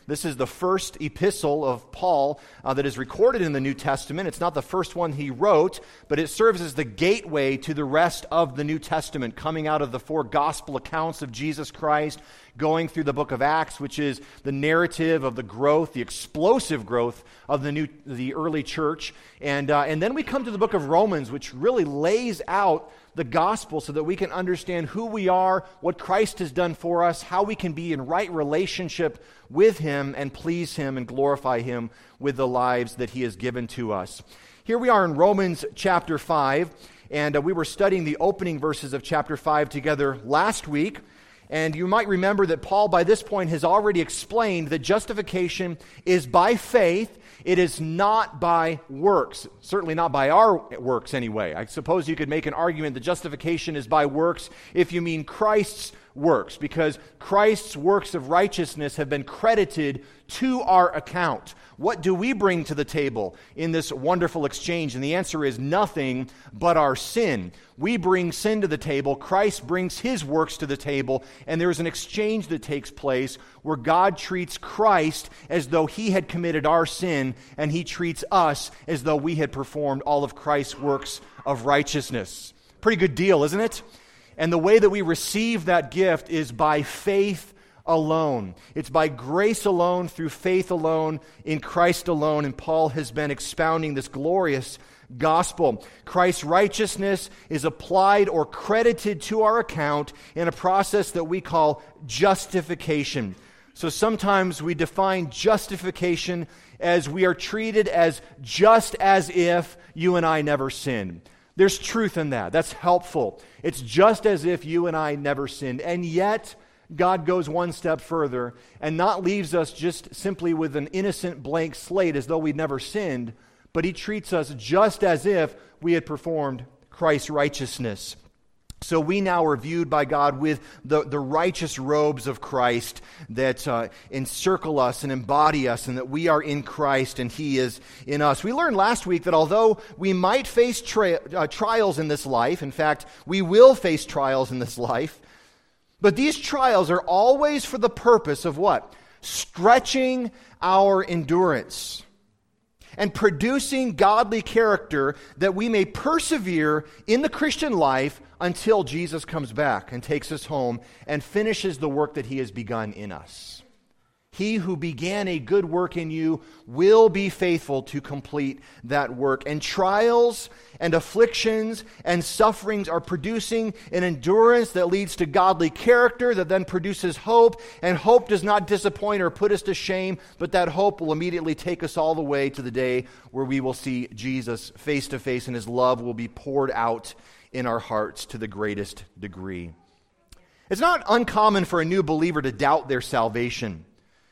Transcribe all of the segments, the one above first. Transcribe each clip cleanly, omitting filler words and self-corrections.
This is the first epistle of Paul that is recorded in the New Testament. It's not the first one he wrote, but it serves as the gateway to the rest of the New Testament, coming out of the 4 gospel accounts of Jesus Christ, going through the book of Acts, which is the narrative of the growth, the explosive growth of the early church. And then we come to the book of Romans, which really lays out the gospel so that we can understand who we are, what Christ has done for us, how we can be in right relationship with Him and please Him and glorify Him with the lives that He has given to us. Here we are in Romans chapter 5, and we were studying the opening verses of chapter 5 together last week. And you might remember that Paul, by this point, has already explained that justification is by faith. It is not by works, certainly not by our works anyway. I suppose you could make an argument that justification is by works if you mean Christ's works, because Christ's works of righteousness have been credited to our account. What do we bring to the table in this wonderful exchange? And the answer is nothing but our sin. We bring sin to the table, Christ brings His works to the table, and there is an exchange that takes place where God treats Christ as though He had committed our sin, and He treats us as though we had performed all of Christ's works of righteousness. Pretty good deal, isn't it? And the way that we receive that gift is by faith alone. It's by grace alone, through faith alone, in Christ alone. And Paul has been expounding this glorious gospel. Christ's righteousness is applied or credited to our account in a process that we call justification. So sometimes we define justification as we are treated as just as if you and I never sinned. There's truth in that. That's helpful. It's just as if you and I never sinned. And yet, God goes one step further and not leaves us just simply with an innocent blank slate as though we'd never sinned, but He treats us just as if we had performed Christ's righteousness. So we now are viewed by God with the righteous robes of Christ that encircle us and embody us, and that we are in Christ and He is in us. We learned last week that although we might face trials in this life, in fact, we will face trials in this life, but these trials are always for the purpose of what? Stretching our endurance and producing godly character that we may persevere in the Christian life until Jesus comes back and takes us home and finishes the work that He has begun in us. He who began a good work in you will be faithful to complete that work. And trials and afflictions and sufferings are producing an endurance that leads to godly character that then produces hope. And hope does not disappoint or put us to shame, but that hope will immediately take us all the way to the day where we will see Jesus face to face and His love will be poured out in our hearts to the greatest degree. It's not uncommon for a new believer to doubt their salvation,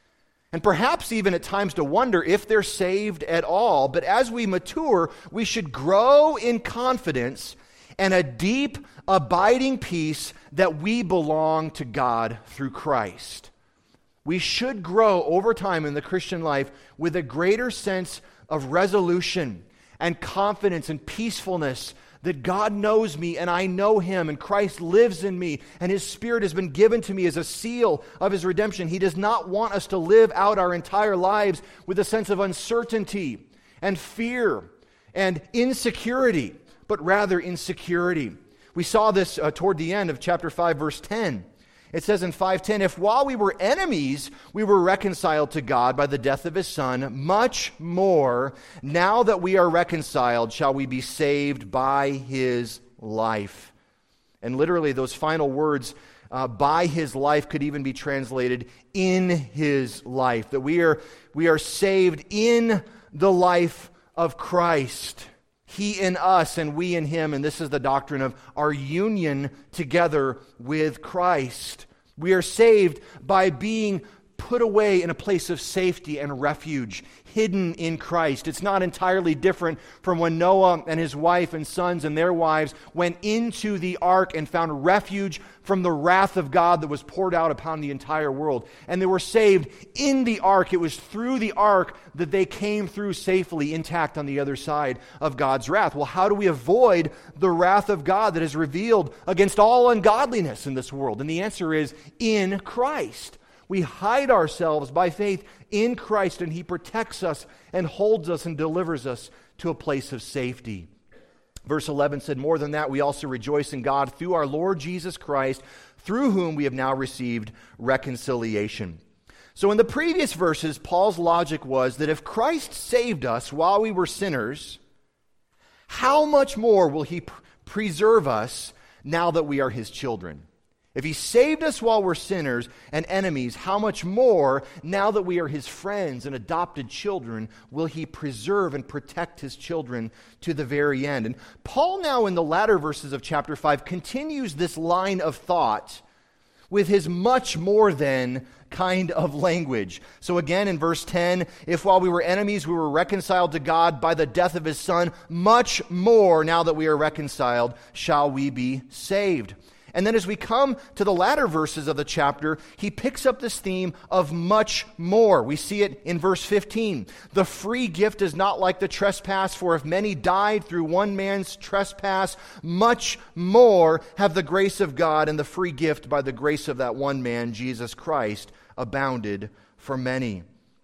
and perhaps even at times to wonder if they're saved at all. But as we mature, we should grow in confidence and a deep, abiding peace that we belong to God through Christ. We should grow over time in the Christian life with a greater sense of resolution and confidence and peacefulness that God knows me and I know Him and Christ lives in me and His Spirit has been given to me as a seal of His redemption. He does not want us to live out our entire lives with a sense of uncertainty and fear and insecurity, but rather in security. We saw this toward the end of chapter 5, verse 10. It says in 5:10, if while we were enemies, we were reconciled to God by the death of His Son, much more, now that we are reconciled, shall we be saved by His life. And literally those final words, by His life, could even be translated in His life. That we are saved in the life of Christ. He in us and we in Him, and this is the doctrine of our union together with Christ. We are saved by being put away in a place of safety and refuge, hidden in Christ. It's not entirely different from when Noah and his wife and sons and their wives went into the ark and found refuge from the wrath of God that was poured out upon the entire world. And they were saved in the ark. It was through the ark that they came through safely, intact on the other side of God's wrath. Well, how do we avoid the wrath of God that is revealed against all ungodliness in this world? And the answer is in Christ. We hide ourselves by faith in Christ, and He protects us and holds us and delivers us to a place of safety. Verse 11 said, more than that, we also rejoice in God through our Lord Jesus Christ, through whom we have now received reconciliation. So in the previous verses, Paul's logic was that if Christ saved us while we were sinners, how much more will He preserve us now that we are His children? If He saved us while we're sinners and enemies, how much more, now that we are His friends and adopted children, will He preserve and protect His children to the very end? And Paul now in the latter verses of chapter 5 continues this line of thought with his much more than kind of language. So again in verse 10, if while we were enemies we were reconciled to God by the death of His Son, much more now that we are reconciled shall we be saved. And then as we come to the latter verses of the chapter, he picks up this theme of much more. We see it in verse 15. The free gift is not like the trespass, for if many died through one man's trespass, much more have the grace of God and the free gift by the grace of that one man, Jesus Christ, abounded for many.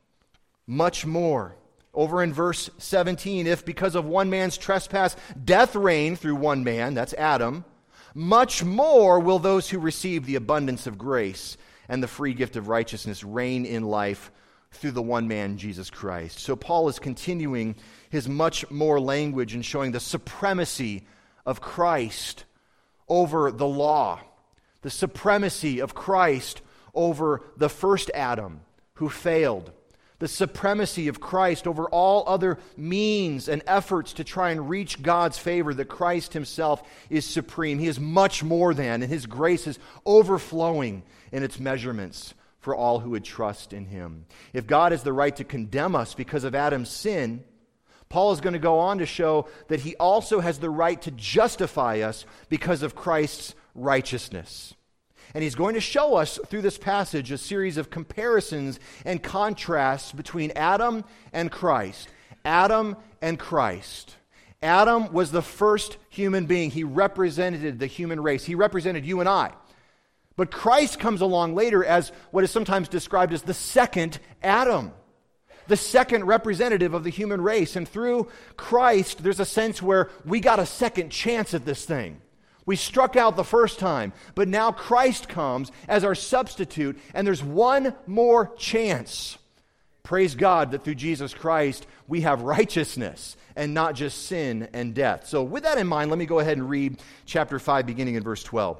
Much more. Over in verse 17, if because of one man's trespass, death reigned through one man, that's Adam, much more will those who receive the abundance of grace and the free gift of righteousness reign in life through the one man, Jesus Christ. So Paul is continuing his much more language and showing the supremacy of Christ over the law, the supremacy of Christ over the first Adam who failed, the supremacy of Christ over all other means and efforts to try and reach God's favor, that Christ Himself is supreme. He is much more than, and His grace is overflowing in its measurements for all who would trust in Him. If God has the right to condemn us because of Adam's sin, Paul is going to go on to show that He also has the right to justify us because of Christ's righteousness. And he's going to show us through this passage a series of comparisons and contrasts between Adam and Christ. Adam and Christ. Adam was the first human being. He represented the human race. He represented you and I. But Christ comes along later as what is sometimes described as the second Adam, the second representative of the human race. And through Christ, there's a sense where we got a second chance at this thing. We struck out the first time, but now Christ comes as our substitute, and there's one more chance. Praise God that through Jesus Christ we have righteousness and not just sin and death. So with that in mind, let me go ahead and read chapter 5 beginning in verse 12.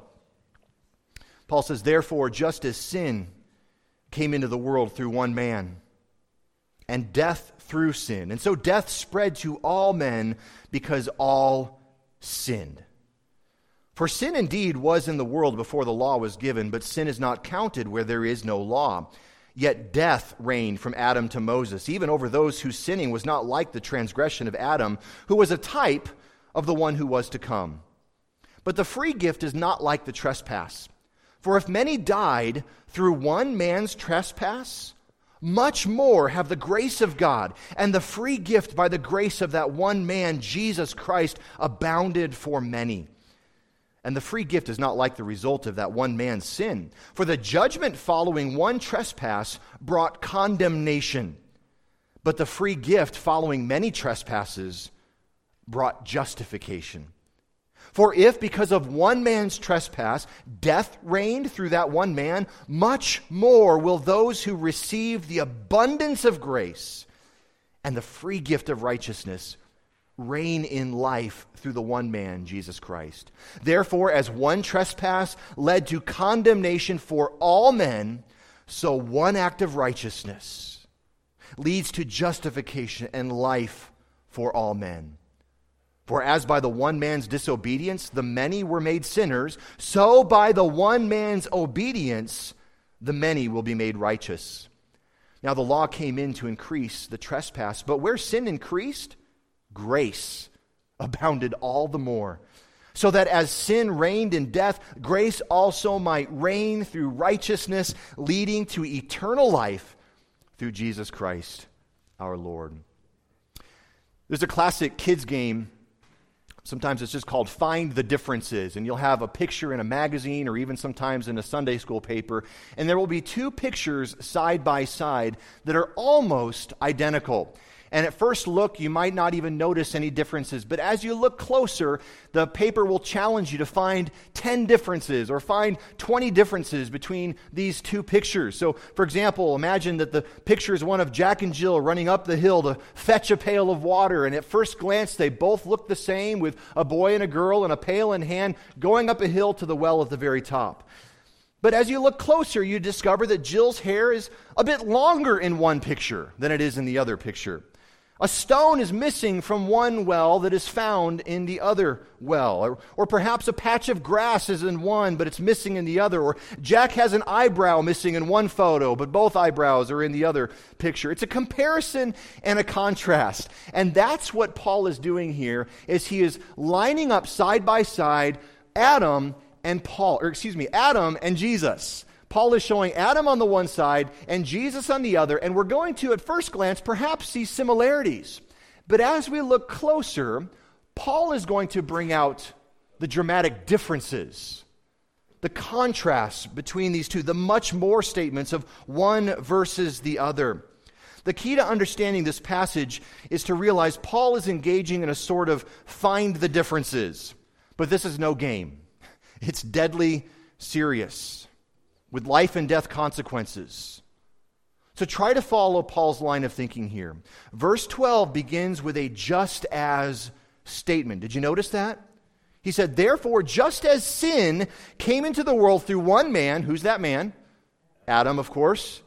Paul says, therefore, just as sin came into the world through one man, and death through sin, and so death spread to all men because all sinned. For sin indeed was in the world before the law was given, but sin is not counted where there is no law. Yet death reigned from Adam to Moses, even over those whose sinning was not like the transgression of Adam, who was a type of the one who was to come. But the free gift is not like the trespass. For if many died through one man's trespass, much more have the grace of God and the free gift by the grace of that one man, Jesus Christ, abounded for many. And the free gift is not like the result of that one man's sin. For the judgment following one trespass brought condemnation, but the free gift following many trespasses brought justification. For if, because of one man's trespass, death reigned through that one man, much more will those who receive the abundance of grace and the free gift of righteousness reign in life through the one man, Jesus Christ. Therefore, as one trespass led to condemnation for all men, so one act of righteousness leads to justification and life for all men. For as by the one man's disobedience the many were made sinners, so by the one man's obedience the many will be made righteous. Now the law came in to increase the trespass, but where sin increased, grace abounded all the more, so that as sin reigned in death, grace also might reign through righteousness, leading to eternal life through Jesus Christ our Lord. There's a classic kids game Sometimes it's just called Find the Differences, and you'll have a picture in a magazine or even sometimes in a Sunday school paper, and there will be two pictures side by side that are almost identical. And at first look, you might not even notice any differences, but as you look closer, the paper will challenge you to find 10 differences or find 20 differences between these two pictures. So, for example, imagine that the picture is one of Jack and Jill running up the hill to fetch a pail of water, and at first glance, they both look the same, with a boy and a girl and a pail in hand going up a hill to the well at the very top. But as you look closer, you discover that Jill's hair is a bit longer in one picture than it is in the other picture. A stone is missing from one well that is found in the other well. Or perhaps a patch of grass is in one, but it's missing in the other. Or Jack has an eyebrow missing in one photo, but both eyebrows are in the other picture. It's a comparison and a contrast. And that's what Paul is doing here, is he is lining up side by side Adam and Jesus. Paul is showing Adam on the one side and Jesus on the other, and we're going to, at first glance, perhaps see similarities. But as we look closer, Paul is going to bring out the dramatic differences, the contrast between these two, the much more statements of one versus the other. The key to understanding this passage is to realize Paul is engaging in a sort of find the differences. But this is no game. It's deadly serious, with life and death consequences. So try to follow Paul's line of thinking here. Verse 12 begins with a just as statement. Did you notice that? He said, therefore, just as sin came into the world through one man, who's that man? Adam, of course,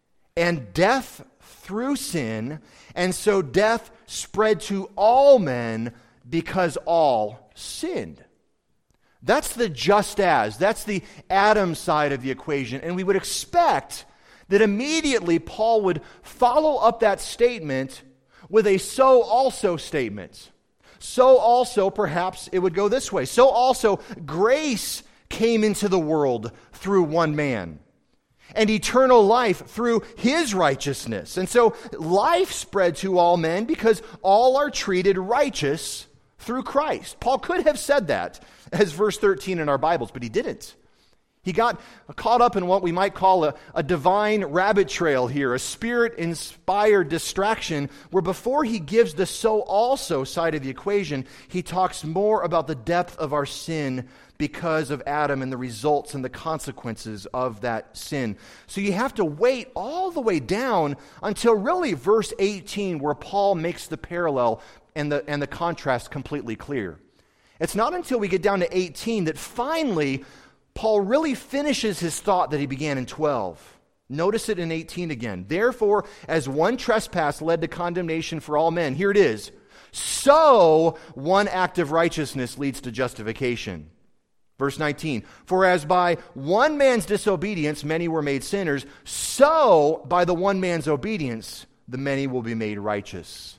and death through sin, and so death spread to all men because all sinned. That's the just as. That's the Adam side of the equation. And we would expect that immediately Paul would follow up that statement with a so also statement. So also, perhaps it would go this way. So also, grace came into the world through one man, and eternal life through his righteousness. And so life spread to all men because all are treated righteous through Christ. Paul could have said that as verse 13 in our Bibles, but he didn't. He got caught up in what we might call a divine rabbit trail here, a spirit-inspired distraction, where before he gives the so also side of the equation, he talks more about the depth of our sin because of Adam and the results and the consequences of that sin. So you have to wait all the way down until really verse 18, where Paul makes the parallel and the contrast completely clear. It's not until we get down to 18 that finally Paul really finishes his thought that he began in 12. Notice it in 18 again. Therefore, as one trespass led to condemnation for all men, here it is, so one act of righteousness leads to justification. Verse 19, for as by one man's disobedience many were made sinners, so by the one man's obedience the many will be made righteous.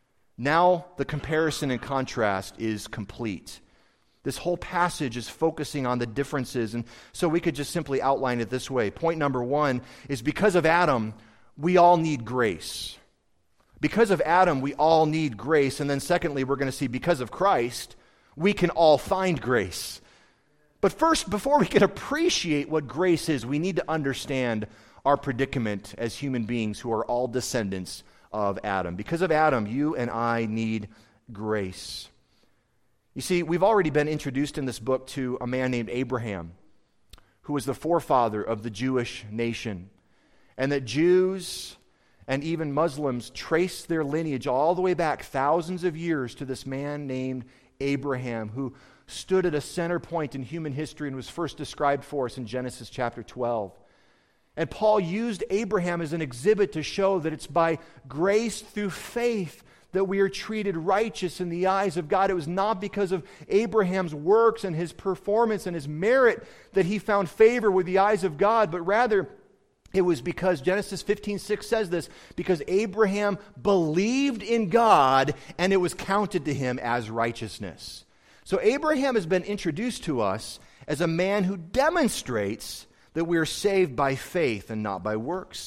Now the comparison and contrast is complete. This whole passage is focusing on the differences, and so we could just simply outline it this way. Point number one is because of Adam, we all need grace. Because of Adam, we all need grace. And then secondly, we're going to see because of Christ, we can all find grace. But first, before we can appreciate what grace is, we need to understand our predicament as human beings who are all descendants of Adam. Because of Adam, you and I need grace. You see, we've already been introduced in this book to a man named Abraham, who was the forefather of the Jewish nation, and that Jews and even Muslims trace their lineage all the way back thousands of years to this man named Abraham, who stood at a center point in human history and was first described for us in Genesis chapter 12. And Paul used Abraham as an exhibit to show that it's by grace through faith that we are treated righteous in the eyes of God. It was not because of Abraham's works and his performance and his merit that he found favor with the eyes of God, but rather it was because, Genesis 15:6 says this, because Abraham believed in God and it was counted to him as righteousness. So Abraham has been introduced to us as a man who demonstrates that we are saved by faith and not by works.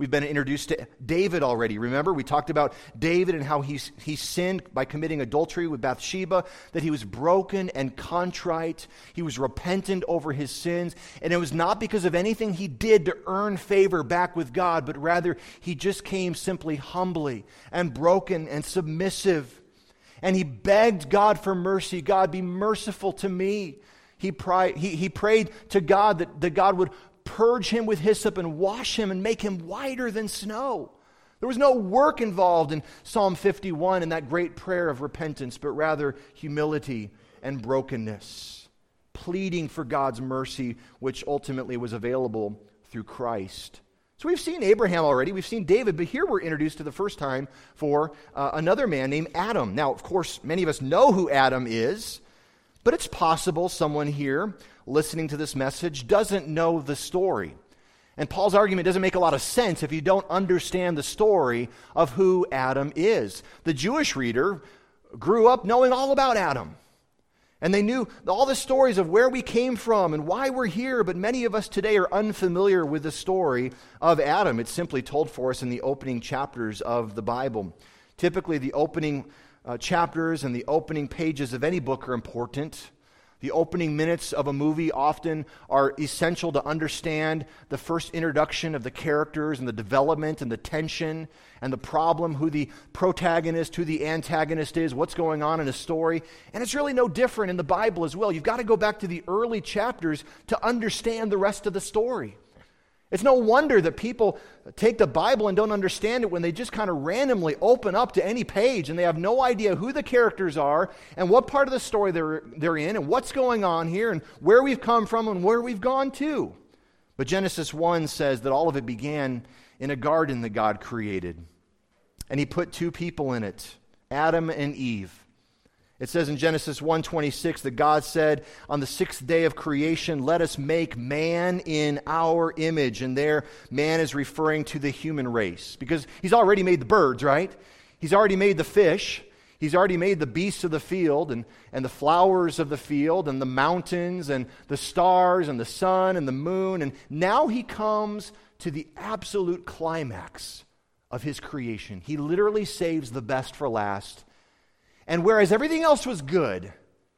We've been introduced to David already. Remember, we talked about David and how he sinned by committing adultery with Bathsheba, that he was broken and contrite. He was repentant over his sins. And it was not because of anything he did to earn favor back with God, but rather he just came simply humbly and broken and submissive. And he begged God for mercy. God, be merciful to me. He prayed to God that God would purge him with hyssop and wash him and make him whiter than snow. There was no work involved in Psalm 51 and that great prayer of repentance, but rather humility and brokenness, pleading for God's mercy, which ultimately was available through Christ. So we've seen Abraham already, we've seen David, but here we're introduced to the first time for another man named Adam. Now, of course, many of us know who Adam is, but it's possible someone here listening to this message doesn't know the story. And Paul's argument doesn't make a lot of sense if you don't understand the story of who Adam is. The Jewish reader grew up knowing all about Adam. And they knew all the stories of where we came from and why we're here, but many of us today are unfamiliar with the story of Adam. It's simply told for us in the opening chapters of the Bible. Typically, the opening chapters and the opening pages of any book are important. The opening minutes of a movie often are essential to understand the first introduction of the characters and the development and the tension and the problem, who the protagonist, who the antagonist is, what's going on in a story. And it's really no different in the Bible as well. You've got to go back to the early chapters to understand the rest of the story. It's no wonder that people take the Bible and don't understand it when they just kind of randomly open up to any page and they have no idea who the characters are and what part of the story they're in and what's going on here and where we've come from and where we've gone to. But Genesis 1 says that all of it began in a garden that God created. And he put two people in it, Adam and Eve. It says in Genesis 1:26 that God said, on the sixth day of creation, let us make man in our image. And there, man is referring to the human race. Because he's already made the birds, right? He's already made the fish. He's already made the beasts of the field and the flowers of the field and the mountains and the stars and the sun and the moon. And now he comes to the absolute climax of his creation. He literally saves the best for last. And whereas everything else was good,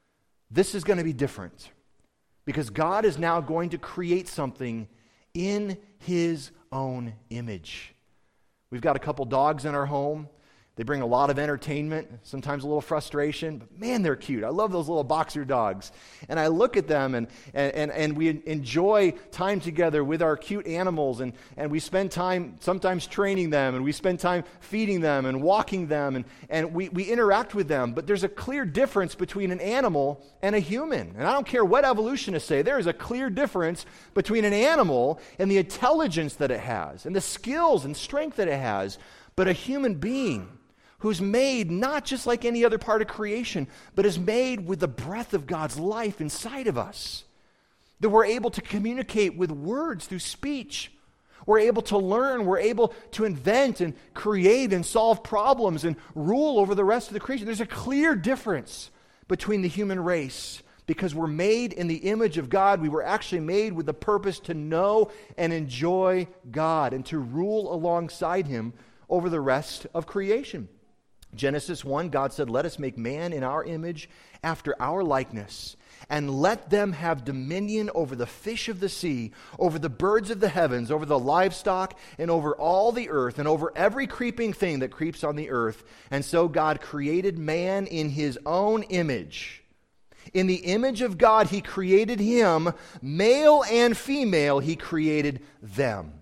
this is going to be different. Because God is now going to create something in his own image. We've got a couple dogs in our home. They bring a lot of entertainment, sometimes a little frustration, but man, they're cute. I love those little boxer dogs. And I look at them and we enjoy time together with our cute animals, and we spend time sometimes training them, and we spend time feeding them and walking them, and we interact with them. But there's a clear difference between an animal and a human. And I don't care what evolutionists say, there is a clear difference between an animal and the intelligence that it has, and the skills and strength that it has, but a human being who's made not just like any other part of creation, but is made with the breath of God's life inside of us. That we're able to communicate with words through speech. We're able to learn, we're able to invent and create and solve problems and rule over the rest of the creation. There's a clear difference between the human race. Because we're made in the image of God, we were actually made with the purpose to know and enjoy God and to rule alongside him over the rest of creation. Genesis 1, God said, let us make man in our image after our likeness, and let them have dominion over the fish of the sea, over the birds of the heavens, over the livestock, and over all the earth, and over every creeping thing that creeps on the earth. And so God created man in his own image. In the image of God, he created him, male and female, he created them.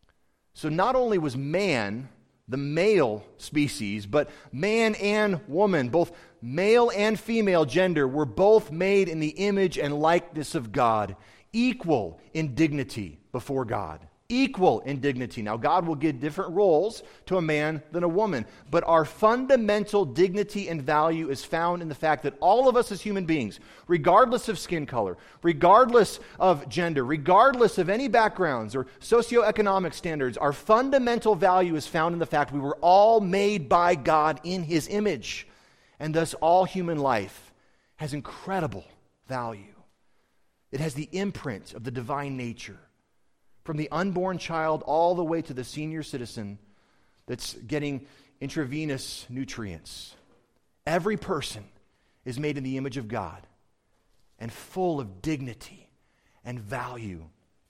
So not only was man the male species, but man and woman, both male and female gender, were both made in the image and likeness of God, equal in dignity before God. Equal in dignity. Now, God will give different roles to a man than a woman, but our fundamental dignity and value is found in the fact that all of us as human beings, regardless of skin color, regardless of gender, regardless of any backgrounds or socioeconomic standards, our fundamental value is found in the fact we were all made by God in his image, and thus all human life has incredible value. It has the imprint of the divine nature. from the unborn child all the way to the senior citizen that's getting intravenous nutrients. Every person is made in the image of God and full of dignity and value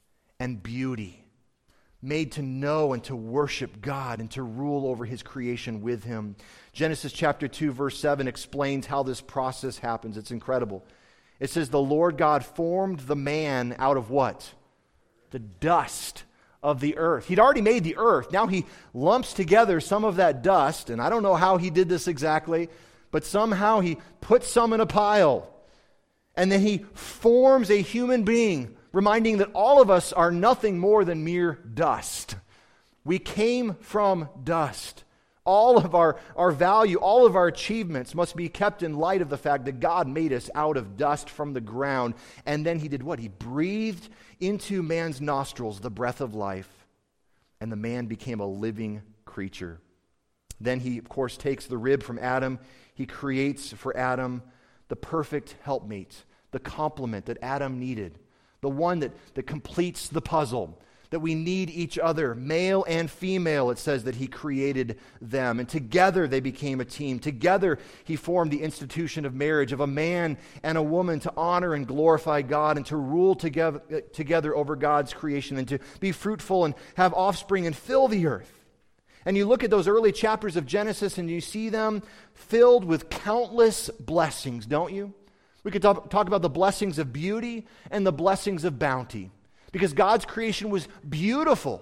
and beauty, made to know and to worship God and to rule over His creation with Him. Genesis chapter 2, verse 7 explains how this process happens. It's incredible. It says, the Lord God formed the man out of what? The dust of the earth. He'd already made the earth. Now He lumps together some of that dust, and I don't know how He did this exactly, but somehow He puts some in a pile. And then He forms a human being, reminding that all of us are nothing more than mere dust. We came from dust. All of our value, all of our achievements must be kept in light of the fact that God made us out of dust from the ground. And then He did what? He breathed into man's nostrils the breath of life, and the man became a living creature. Then He, of course, takes the rib from Adam. He creates for Adam the perfect helpmate, the complement that Adam needed, the one that completes the puzzle, that we need each other, male and female. It says that He created them, and together they became a team. Together He formed the institution of marriage, of a man and a woman to honor and glorify God and to rule together over God's creation and to be fruitful and have offspring and fill the earth. And you look at those early chapters of Genesis and you see them filled with countless blessings, don't you? We could talk about the blessings of beauty and the blessings of bounty. Because God's creation was beautiful.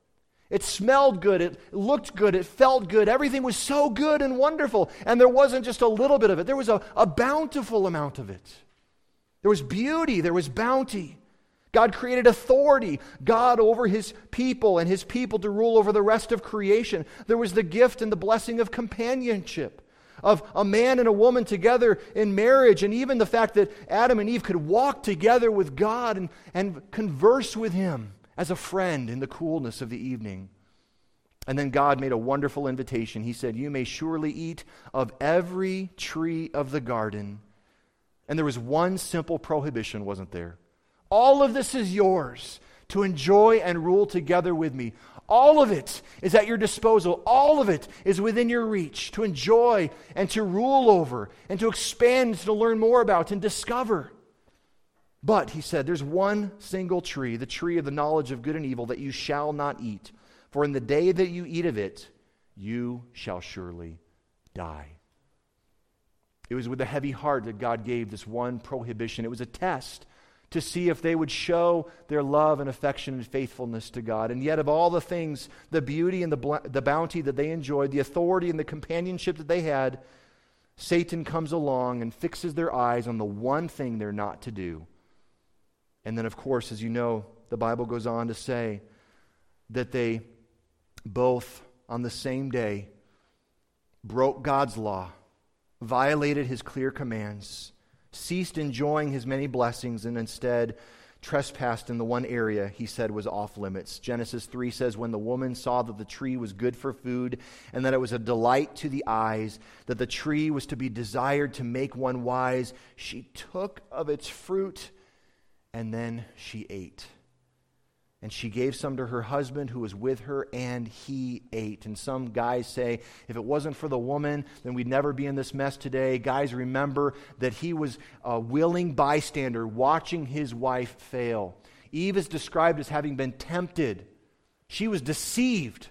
It smelled good, it looked good, it felt good. Everything was so good and wonderful. And there wasn't just a little bit of it. There was a bountiful amount of it. There was beauty, there was bounty. God created authority, God over His people and His people to rule over the rest of creation. There was the gift and the blessing of companionship, of a man and a woman together in marriage, and even the fact that Adam and Eve could walk together with God and converse with Him as a friend in the coolness of the evening. And then God made a wonderful invitation. He said, you may surely eat of every tree of the garden. And there was one simple prohibition, wasn't there? All of this is yours to enjoy and rule together with me. All of it is at your disposal. All of it is within your reach to enjoy and to rule over and to expand, to learn more about and discover. But, He said, there's one single tree, the tree of the knowledge of good and evil, that you shall not eat. For in the day that you eat of it, you shall surely die. It was with a heavy heart that God gave this one prohibition. It was a test to see if they would show their love and affection and faithfulness to God. And yet of all the things, the beauty and the bounty that they enjoyed, the authority and the companionship that they had, Satan comes along and fixes their eyes on the one thing they're not to do. And then, of course, as you know, the Bible goes on to say that they both, on the same day, broke God's law, violated His clear commands, ceased enjoying His many blessings, and instead trespassed in the one area He said was off limits. Genesis 3 says, when the woman saw that the tree was good for food, and that it was a delight to the eyes, that the tree was to be desired to make one wise, she took of its fruit, and then she ate. And she gave some to her husband who was with her, and he ate. And some guys say, if it wasn't for the woman, then we'd never be in this mess today. Guys, remember that he was a willing bystander watching his wife fail. Eve is described as having been tempted. She was deceived.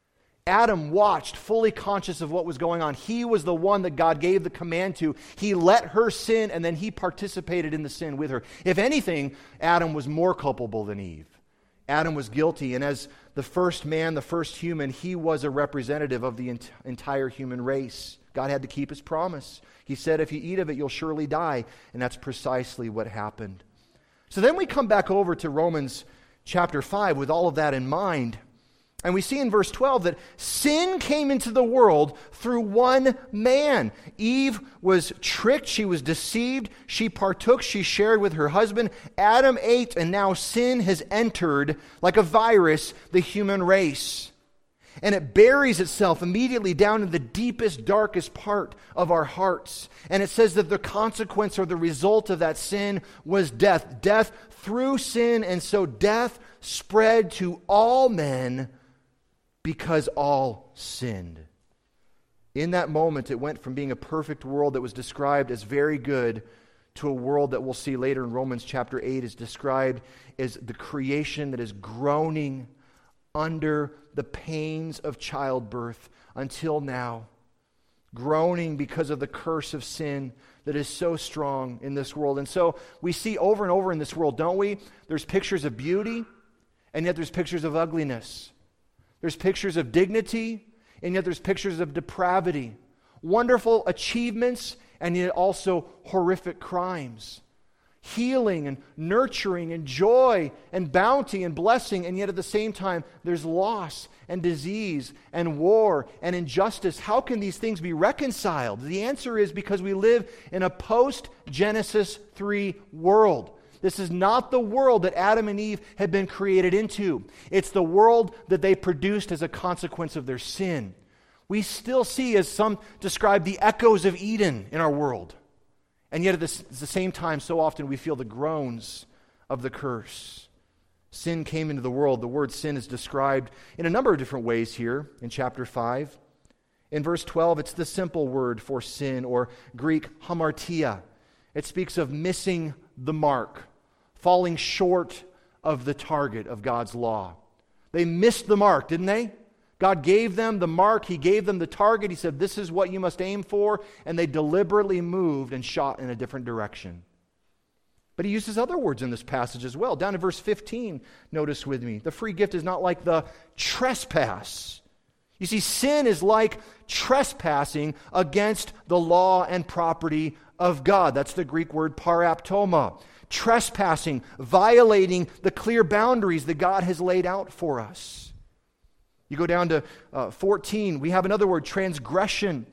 Adam watched, fully conscious of what was going on. He was the one that God gave the command to. He let her sin, and then he participated in the sin with her. If anything, Adam was more culpable than Eve. Adam was guilty, and as the first man, the first human, he was a representative of the entire human race. God had to keep His promise. He said, if you eat of it, you'll surely die. And that's precisely what happened. So then we come back over to Romans chapter 5 with all of that in mind. And we see in verse 12 that sin came into the world through one man. Eve was tricked, she was deceived, she partook, she shared with her husband. Adam ate, and now sin has entered like a virus the human race. And it buries itself immediately down in the deepest, darkest part of our hearts. And it says that the consequence or the result of that sin was death. Death through sin, and so death spread to all men because all sinned. In that moment, it went from being a perfect world that was described as very good to a world that we'll see later in Romans chapter 8 is described as the creation that is groaning under the pains of childbirth until now. Groaning because of the curse of sin that is so strong in this world. And so we see over and over in this world, don't we? There's pictures of beauty, and yet there's pictures of ugliness. There's pictures of dignity, and yet there's pictures of depravity. Wonderful achievements, and yet also horrific crimes. Healing and nurturing and joy and bounty and blessing, and yet at the same time there's loss and disease and war and injustice. How can these things be reconciled? The answer is because we live in a post-Genesis 3 world. This is not the world that Adam and Eve had been created into. It's the world that they produced as a consequence of their sin. We still see, as some describe, the echoes of Eden in our world. And yet at the same time, so often we feel the groans of the curse. Sin came into the world. The word sin is described in a number of different ways here in chapter 5. In verse 12, it's the simple word for sin, or Greek hamartia. It speaks of missing the mark, falling short of the target of God's law. They missed the mark, didn't they? God gave them the mark. He gave them the target. He said, this is what you must aim for. And they deliberately moved and shot in a different direction. But he uses other words in this passage as well. Down in verse 15, notice with me, the free gift is not like the trespass. You see, sin is like trespassing against the law and property of God. That's the Greek word paraptoma. Trespassing, violating the clear boundaries that God has laid out for us. You go down to 14, we have another word, transgression.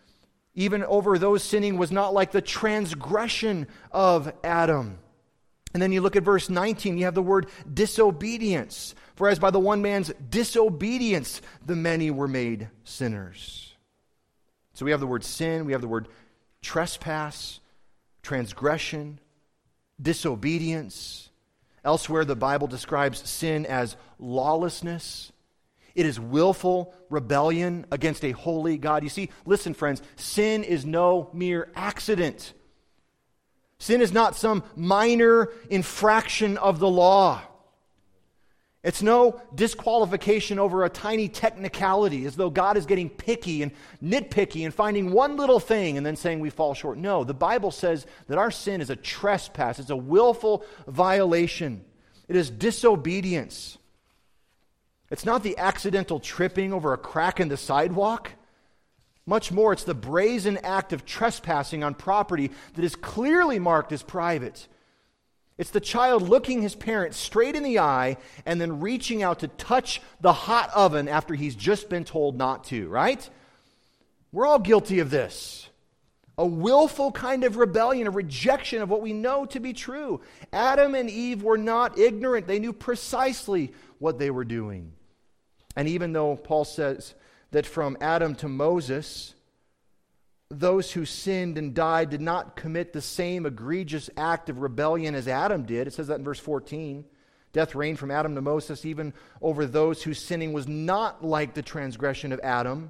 Even over those sinning was not like the transgression of Adam. And then you look at verse 19, you have the word disobedience. For as by the one man's disobedience, the many were made sinners. So we have the word sin, we have the word trespass, transgression, disobedience. Elsewhere, the Bible describes sin as lawlessness. It is willful rebellion against a holy God. You see, listen, friends, sin is no mere accident. Sin is not some minor infraction of the law. It's no disqualification over a tiny technicality, as though God is getting picky and nitpicky and finding one little thing and then saying we fall short. No, the Bible says that our sin is a trespass. It's a willful violation. It is disobedience. It's not the accidental tripping over a crack in the sidewalk. Much more, it's the brazen act of trespassing on property that is clearly marked as private. It's the child looking his parent straight in the eye and then reaching out to touch the hot oven after he's just been told not to, right? We're all guilty of this. A willful kind of rebellion, a rejection of what we know to be true. Adam and Eve were not ignorant. They knew precisely what they were doing. And even though Paul says that from Adam to Moses, those who sinned and died did not commit the same egregious act of rebellion as Adam did. It says that in verse 14. Death reigned from Adam to Moses, even over those whose sinning was not like the transgression of Adam.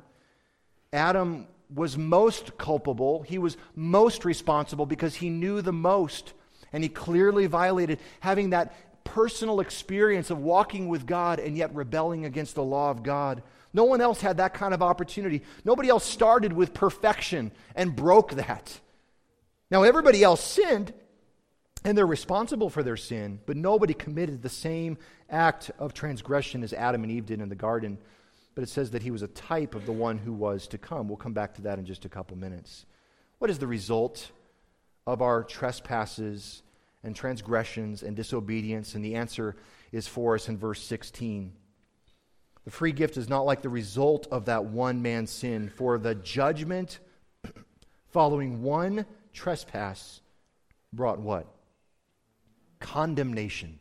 Adam was most culpable. He was most responsible because he knew the most. And he clearly violated having that personal experience of walking with God and yet rebelling against the law of God. No one else had that kind of opportunity. Nobody else started with perfection and broke that. Now, everybody else sinned, and they're responsible for their sin, but nobody committed the same act of transgression as Adam and Eve did in the garden. But it says that he was a type of the one who was to come. We'll come back to that in just a couple minutes. What is the result of our trespasses and transgressions and disobedience? And the answer is for us in verse 16. The free gift is not like the result of that one man's sin, for the judgment following one trespass brought what? Condemnation.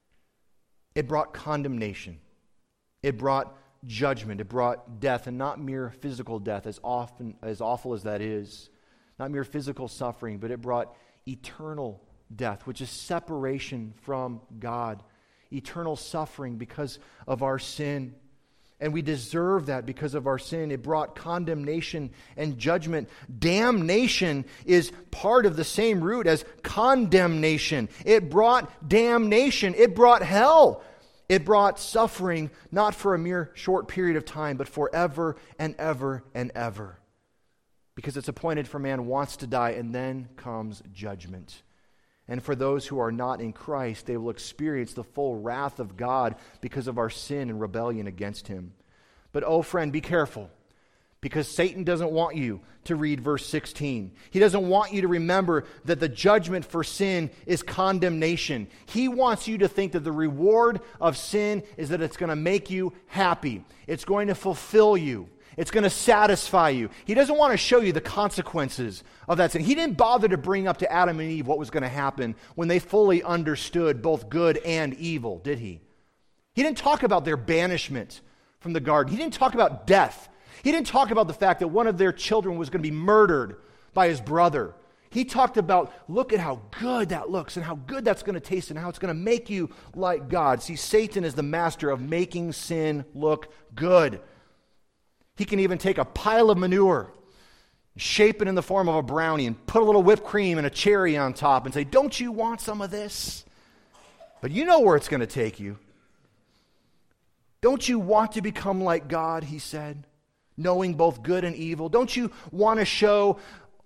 It brought condemnation. It brought judgment. It brought death, and not mere physical death, as awful as that is. Not mere physical suffering, but it brought eternal death, which is separation from God. eternal suffering because of our sin. And we deserve that because of our sin. It brought condemnation and judgment. Damnation is part of the same root as condemnation. It brought damnation. It brought hell. It brought suffering, not for a mere short period of time, but forever and ever and ever. Because it's appointed for man wants to die, and then comes judgment. And for those who are not in Christ, they will experience the full wrath of God because of our sin and rebellion against Him. But oh friend, be careful, because Satan doesn't want you to read verse 16. He doesn't want you to remember that the judgment for sin is condemnation. He wants you to think that the reward of sin is that it's going to make you happy. It's going to fulfill you. It's going to satisfy you. He doesn't want to show you the consequences of that sin. He didn't bother to bring up to Adam and Eve what was going to happen when they fully understood both good and evil, did he? He didn't talk about their banishment from the garden. He didn't talk about death. He didn't talk about the fact that one of their children was going to be murdered by his brother. He talked about, look at how good that looks and how good that's going to taste and how it's going to make you like God. See, Satan is the master of making sin look good. He can even take a pile of manure, shape it in the form of a brownie, and put a little whipped cream and a cherry on top and say, don't you want some of this? But you know where it's going to take you. Don't you want to become like God, he said, knowing both good and evil? Don't you want to show,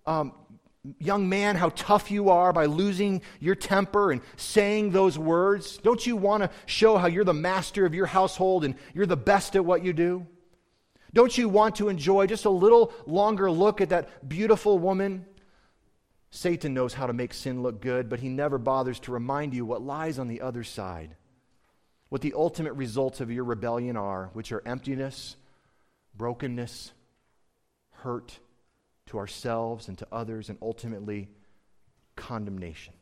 young man, how tough you are by losing your temper and saying those words? Don't you want to show how you're the master of your household and you're the best at what you do? Don't you want to enjoy just a little longer look at that beautiful woman? Satan knows how to make sin look good, but he never bothers to remind you what lies on the other side. What the ultimate results of your rebellion are, which are emptiness, brokenness, hurt to ourselves and to others, and ultimately condemnation.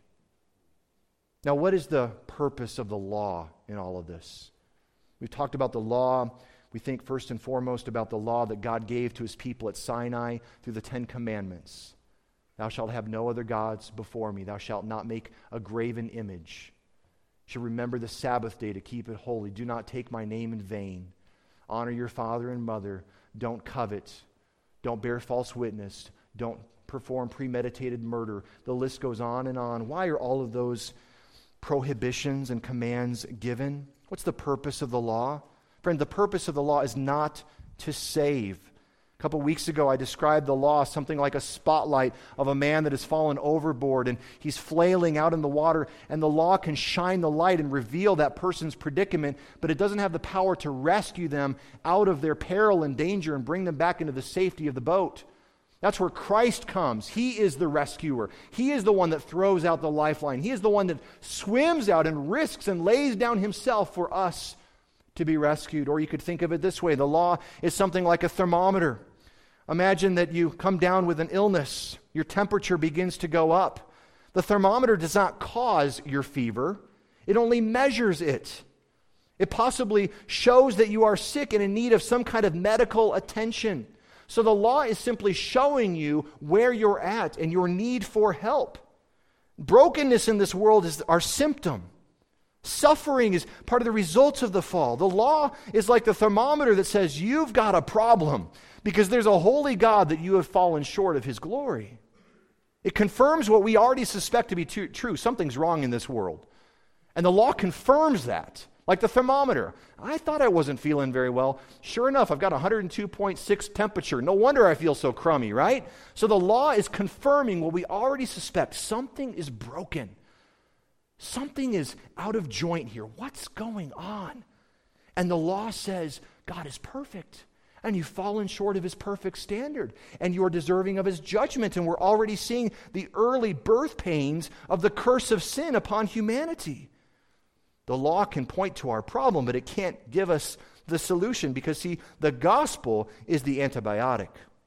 Now, what is the purpose of the law in all of this? We've talked about the law. We think first and foremost about the law that God gave to his people at Sinai through the 10 Commandments. Thou shalt have no other gods before me. Thou shalt not make a graven image. You shall remember the Sabbath day to keep it holy. Do not take my name in vain. Honor your father and mother. Don't covet. Don't bear false witness. Don't perform premeditated murder. The list goes on and on. Why are all of those prohibitions and commands given? What's the purpose of the law? Friend, the purpose of the law is not to save. A couple weeks ago, I described the law as something like a spotlight of a man that has fallen overboard and he's flailing out in the water, and the law can shine the light and reveal that person's predicament, but it doesn't have the power to rescue them out of their peril and danger and bring them back into the safety of the boat. That's where Christ comes. He is the rescuer. He is the one that throws out the lifeline. He is the one that swims out and risks and lays down himself for us to be rescued. Or you could think of it this way. The law is something like a thermometer. Imagine that you come down with an illness. Your temperature begins to go up. The thermometer does not cause your fever. It only measures it. It possibly shows that you are sick and in need of some kind of medical attention. So the law is simply showing you where you're at and your need for help. Brokenness in this world is our symptom. Suffering is part of the results of the fall. The law is like the thermometer that says you've got a problem because there's a holy God that you have fallen short of his glory. It confirms what we already suspect to be true. Something's wrong in this world. And the law confirms that. Like the thermometer. I thought I wasn't feeling very well. Sure enough, I've got 102.6 temperature. No wonder I feel so crummy, right? So the law is confirming what we already suspect. Something is broken. Something is out of joint here. What's going on? And the law says God is perfect. And you've fallen short of his perfect standard. And you're deserving of his judgment. And we're already seeing the early birth pains of the curse of sin upon humanity. The law can point to our problem, but it can't give us the solution because, see, the gospel is the antibiotic.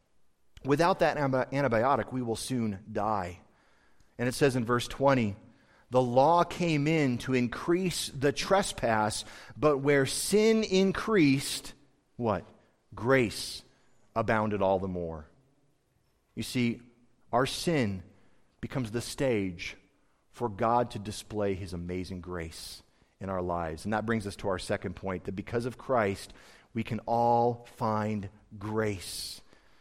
Without that antibiotic, we will soon die. And it says in verse 20, the law came in to increase the trespass, but where sin increased, what? Grace abounded all the more. You see, our sin becomes the stage for God to display his amazing grace in our lives. And that brings us to our second point, that because of Christ, we can all find grace.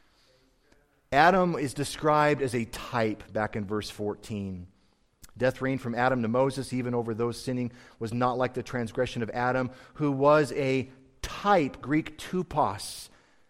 Adam is described as a type back in verse 14. Death reigned from Adam to Moses, even over those sinning, was not like the transgression of Adam, who was a type, Greek tupos,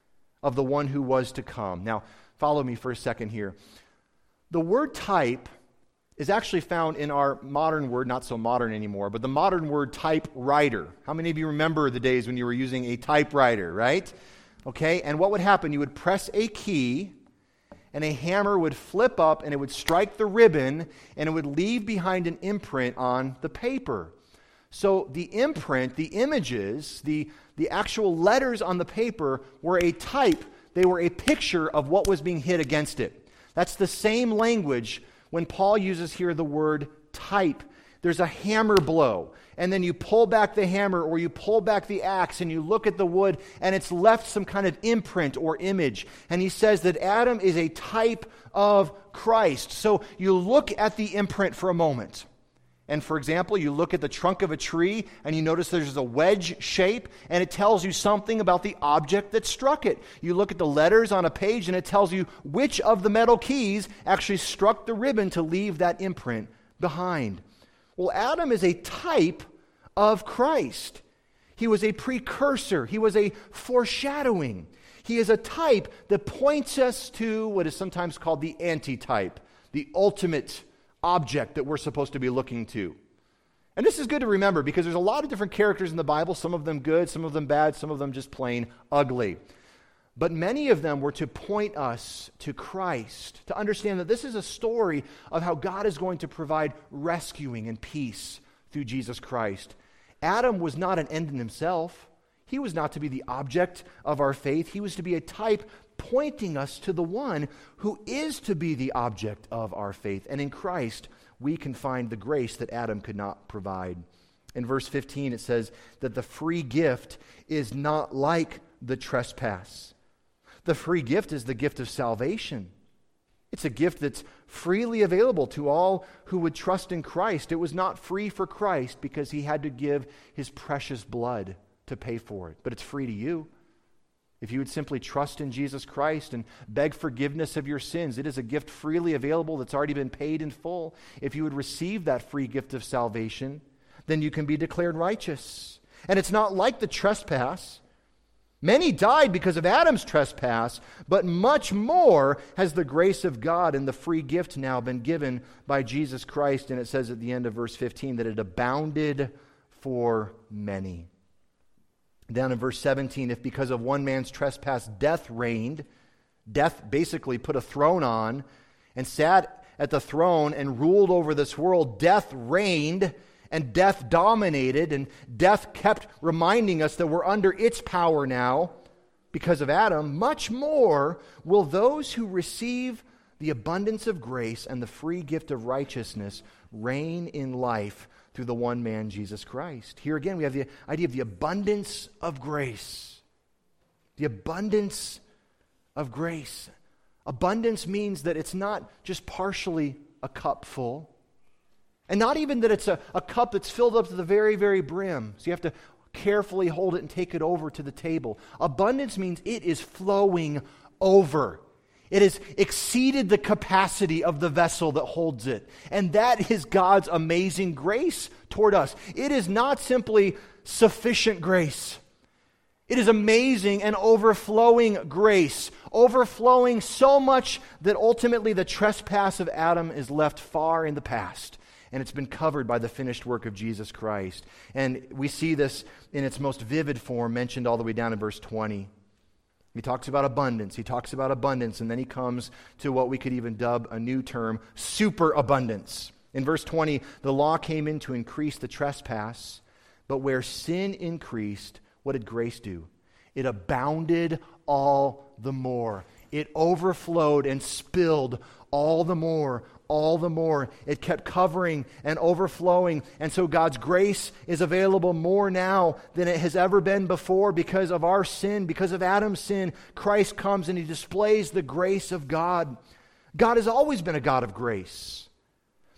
of the one who was to come. Now, follow me for a second here. The word type is actually found in our modern word, not so modern anymore, but the modern word typewriter. How many of you remember the days when you were using a typewriter, right? Okay, and what would happen? You would press a key, and a hammer would flip up, and it would strike the ribbon, and it would leave behind an imprint on the paper. So the imprint, the images, the actual letters on the paper were a type. They were a picture of what was being hit against it. That's the same language when Paul uses here the word type. There's a hammer blow, and then you pull back the hammer or you pull back the axe and you look at the wood and it's left some kind of imprint or image. And he says that Adam is a type of Christ. So you look at the imprint for a moment. And for example, you look at the trunk of a tree and you notice there's a wedge shape and it tells you something about the object that struck it. You look at the letters on a page and it tells you which of the metal keys actually struck the ribbon to leave that imprint behind. Well, Adam is a type of Christ. He was a precursor. He was a foreshadowing. He is a type that points us to what is sometimes called the antitype, the ultimate object that we're supposed to be looking to. And this is good to remember because there's a lot of different characters in the Bible, some of them good, some of them bad, some of them just plain ugly. But many of them were to point us to Christ, to understand that this is a story of how God is going to provide rescuing and peace through Jesus Christ. Adam was not an end in himself. He was not to be the object of our faith. He was to be a type pointing us to the one who is to be the object of our faith. And in Christ, we can find the grace that Adam could not provide. In verse 15, it says that the free gift is not like the trespass. The free gift is the gift of salvation. It's a gift that's freely available to all who would trust in Christ. It was not free for Christ because he had to give his precious blood to pay for it, but it's free to you. If you would simply trust in Jesus Christ and beg forgiveness of your sins, it is a gift freely available that's already been paid in full. If you would receive that free gift of salvation, then you can be declared righteous. And it's not like the trespass. Many died because of Adam's trespass, but much more has the grace of God and the free gift now been given by Jesus Christ. And it says at the end of verse 15 that it abounded for many. Down in verse 17, if because of one man's trespass death reigned, death basically put a throne on and sat at the throne and ruled over this world, death reigned and death dominated, and death kept reminding us that we're under its power now because of Adam, much more will those who receive the abundance of grace and the free gift of righteousness reign in life through the one man, Jesus Christ. Here again, we have the idea of the abundance of grace. The abundance of grace. Abundance means that it's not just partially a cup full, and not even that it's a cup that's filled up to the very, very brim. So you have to carefully hold it and take it over to the table. Abundance means it is flowing over. It has exceeded the capacity of the vessel that holds it. And that is God's amazing grace toward us. It is not simply sufficient grace. It is amazing and overflowing grace. Overflowing so much that ultimately the trespass of Adam is left far in the past. And it's been covered by the finished work of Jesus Christ. And we see this in its most vivid form mentioned all the way down in verse 20. He talks about abundance, and then he comes to what we could even dub a new term, superabundance. In verse 20, the law came in to increase the trespass, but where sin increased, what did grace do? It abounded all the more. It overflowed and spilled all the more. All the more. It kept covering and overflowing. And so God's grace is available more now than it has ever been before because of our sin, because of Adam's sin. Christ comes and he displays the grace of God. God has always been a God of grace.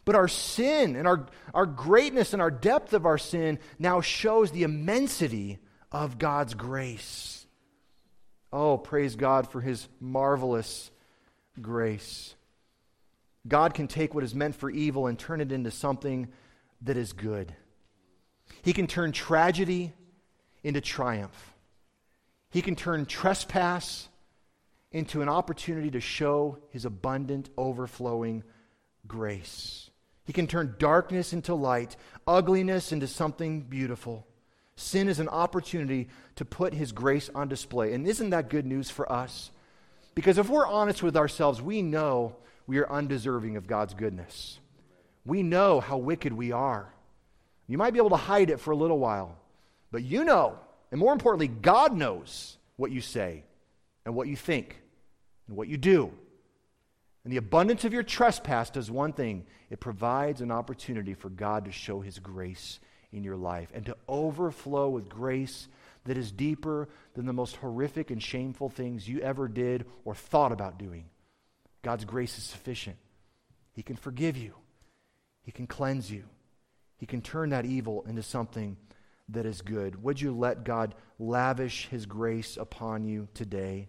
But our sin and our greatness and our depth of our sin now shows the immensity of God's grace. Oh, praise God for His marvelous grace. God can take what is meant for evil and turn it into something that is good. He can turn tragedy into triumph. He can turn trespass into an opportunity to show His abundant, overflowing grace. He can turn darkness into light, ugliness into something beautiful. Sin is an opportunity to put His grace on display. And isn't that good news for us? Because if we're honest with ourselves, we know we are undeserving of God's goodness. We know how wicked we are. You might be able to hide it for a little while, but you know, and more importantly, God knows what you say and what you think and what you do. And the abundance of your trespass does one thing. It provides an opportunity for God to show His grace in your life and to overflow with grace that is deeper than the most horrific and shameful things you ever did or thought about doing. God's grace is sufficient. He can forgive you. He can cleanse you. He can turn that evil into something that is good. Would you let God lavish His grace upon you today?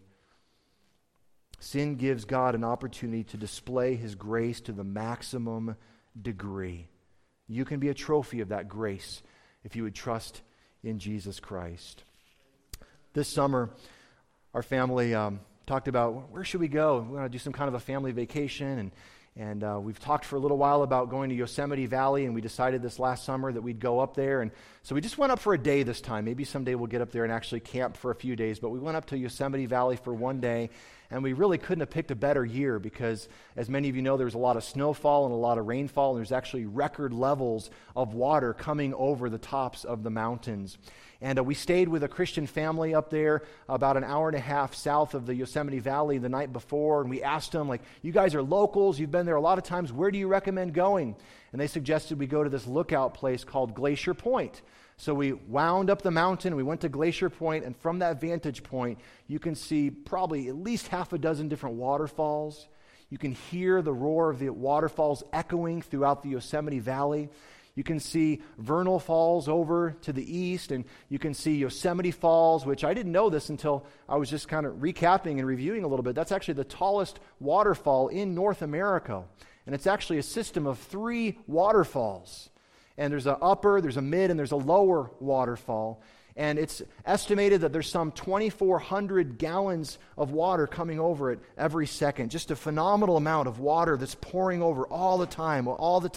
Sin gives God an opportunity to display His grace to the maximum degree. You can be a trophy of that grace if you would trust in Jesus Christ. This summer, our family talked about where should we go? We want to do some kind of a family vacation, and we've talked for a little while about going to Yosemite Valley, and we decided this last summer that we'd go up there. And so we just went up for a day this time. Maybe someday we'll get up there and actually camp for a few days, but we went up to Yosemite Valley for one day, and we really couldn't have picked a better year because, as many of you know, there's a lot of snowfall and a lot of rainfall, and there's actually record levels of water coming over the tops of the mountains. And we stayed with a Christian family up there about an hour and a half south of the Yosemite Valley the night before, and we asked them, you guys are locals, you've been there a lot of times, where do you recommend going? And they suggested we go to this lookout place called Glacier Point. So we wound up the mountain, we went to Glacier Point, and from that vantage point, you can see probably at least half a dozen different waterfalls. You can hear the roar of the waterfalls echoing throughout the Yosemite Valley. You can see Vernal Falls over to the east, and you can see Yosemite Falls, which I didn't know this until I was just kind of recapping and reviewing a little bit. That's actually the tallest waterfall in North America, and it's actually a system of 3 waterfalls. And there's an upper, there's a mid, and there's a lower waterfall. And it's estimated that there's some 2,400 gallons of water coming over it every second. Just a phenomenal amount of water that's pouring over all the time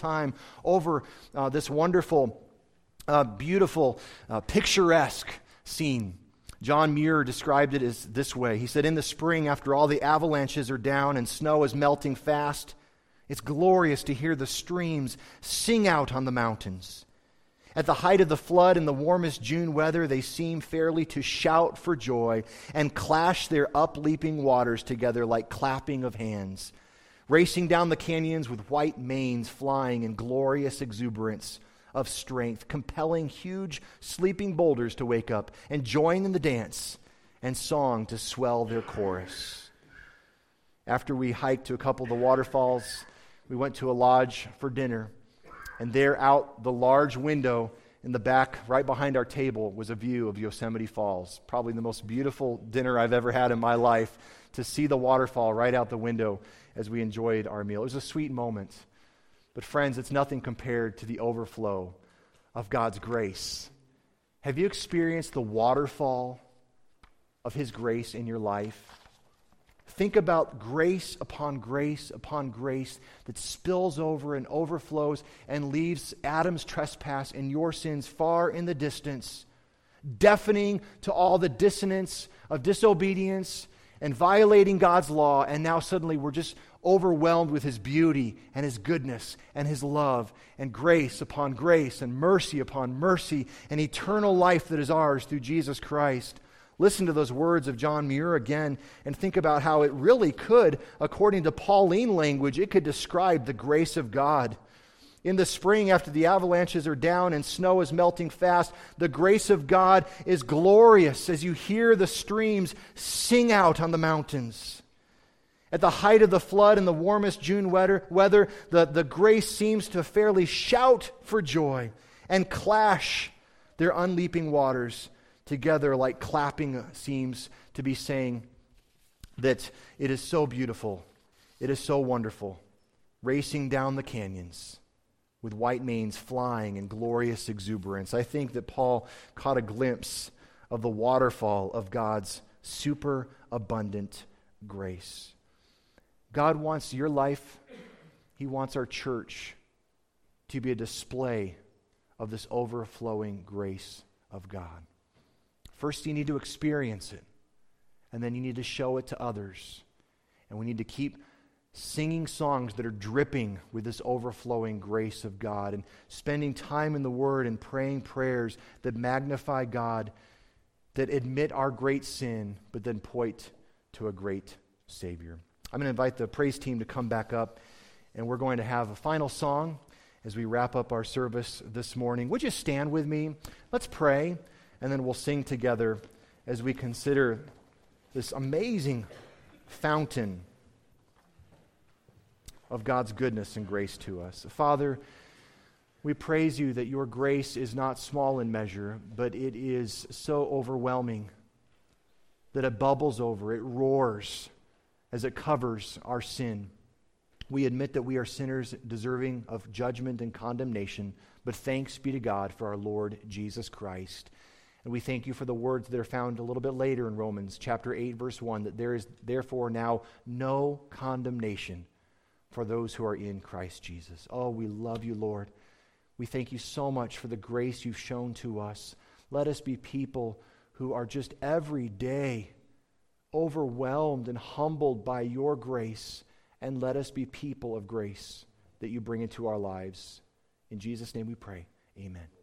over this wonderful, beautiful, picturesque scene. John Muir described it as this way. He said, "In the spring, after all the avalanches are down and snow is melting fast, it's glorious to hear the streams sing out on the mountains. At the height of the flood in the warmest June weather, they seem fairly to shout for joy and clash their upleaping waters together like clapping of hands, racing down the canyons with white manes flying in glorious exuberance of strength, compelling huge sleeping boulders to wake up and join in the dance and song to swell their chorus." After we hiked to a couple of the waterfalls, we went to a lodge for dinner, and there out the large window in the back, right behind our table, was a view of Yosemite Falls. Probably the most beautiful dinner I've ever had in my life, to see the waterfall right out the window as we enjoyed our meal. It was a sweet moment. But friends, it's nothing compared to the overflow of God's grace. Have you experienced the waterfall of His grace in your life? Think about grace upon grace upon grace that spills over and overflows and leaves Adam's trespass and your sins far in the distance, deafening to all the dissonance of disobedience and violating God's law. And now suddenly we're just overwhelmed with His beauty and His goodness and His love and grace upon grace and mercy upon mercy and eternal life that is ours through Jesus Christ. Listen to those words of John Muir again and think about how it really could, according to Pauline language, it could describe the grace of God. In the spring, after the avalanches are down and snow is melting fast, the grace of God is glorious as you hear the streams sing out on the mountains. At the height of the flood in the warmest June weather, the grace seems to fairly shout for joy and clash their unleaping waters together like clapping seems to be saying that it is so beautiful, it is so wonderful, racing down the canyons with white manes flying in glorious exuberance. I think that Paul caught a glimpse of the waterfall of God's superabundant grace. God wants your life, He wants our church to be a display of this overflowing grace of God. First, you need to experience it, and then you need to show it to others. And we need to keep singing songs that are dripping with this overflowing grace of God and spending time in the Word and praying prayers that magnify God, that admit our great sin, but then point to a great Savior. I'm going to invite the praise team to come back up, and we're going to have a final song as we wrap up our service this morning. Would you stand with me? Let's pray, and then we'll sing together as we consider this amazing fountain of God's goodness and grace to us. Father, we praise you that your grace is not small in measure, but it is so overwhelming that it bubbles over, it roars as it covers our sin. We admit that we are sinners deserving of judgment and condemnation, but thanks be to God for our Lord Jesus Christ. And we thank you for the words that are found a little bit later in Romans chapter 8, verse 1, that there is therefore now no condemnation for those who are in Christ Jesus. Oh, we love you, Lord. We thank you so much for the grace you've shown to us. Let us be people who are just every day overwhelmed and humbled by your grace, and let us be people of grace that you bring into our lives. In Jesus' name we pray. Amen.